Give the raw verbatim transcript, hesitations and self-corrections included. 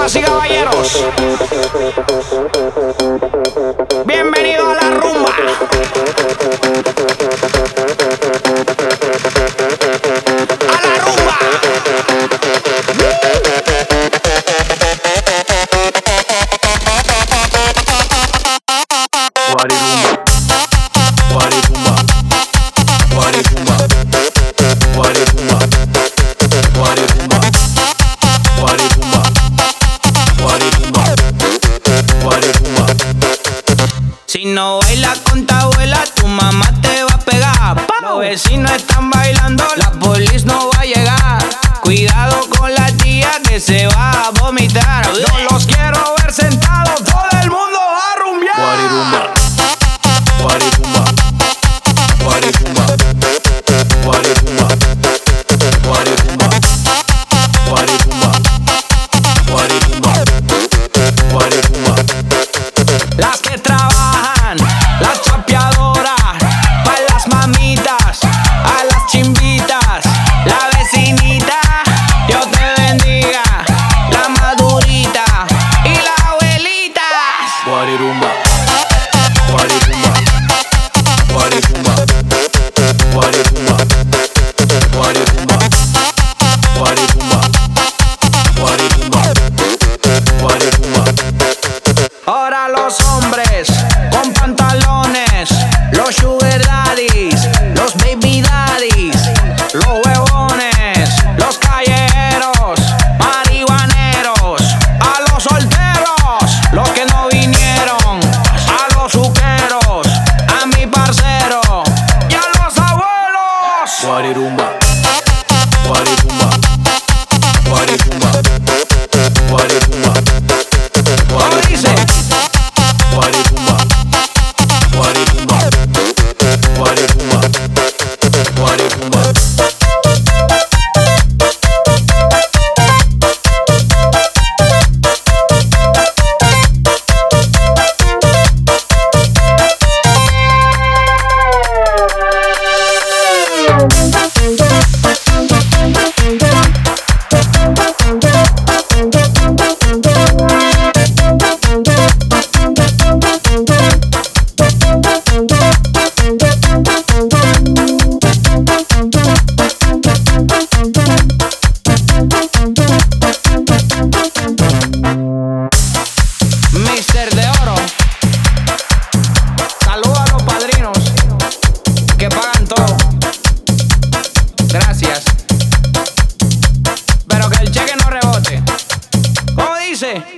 Damas y caballeros, bienvenido a la rumba. A la rumba. Guarirumba, guarirumba, guarirumba, guarirumba, guarirumba, guarirumba, guarirumba, guarirumba. Si no bailas con tu abuela, tu mamá te va a pegar. Los vecinos están bailando, la polis no va a llegar. Cuidado con la tía que se va a vomitar. No los quiero ver sentados, todo el mundo va a rumbear. Guarirumba, guarirumba, guarirumba, guarirumba, guarirumba, guarirumba, guarirumba, guarirumba. Las que trabajan, las chapeadoras, pa' las mamitas, a las chimbitas, la vecinita, Dios te bendiga, la madurita y la abuelita. Guarirumba, guarirumba, guarirumba, guarirumba, guarirumba, guarirumba, guarirumba, guarirumba. Ahora los hombres con pantalones, los sugar daddies, los baby daddies, los huevones, los callejeros, marihuaneros, a los solteros, los que no vinieron, a los suqueros, a mi parcero y a los abuelos. Guarirumba, guarirumba, guarirumba, guarirumba, ¿Cómo dice? guarirumba, guarirumba, guarirumba, guarirumba. Mister de Oro, saluda a los padrinos que pagan todo. Gracias. Pero que el cheque no rebote. ¿Cómo dice?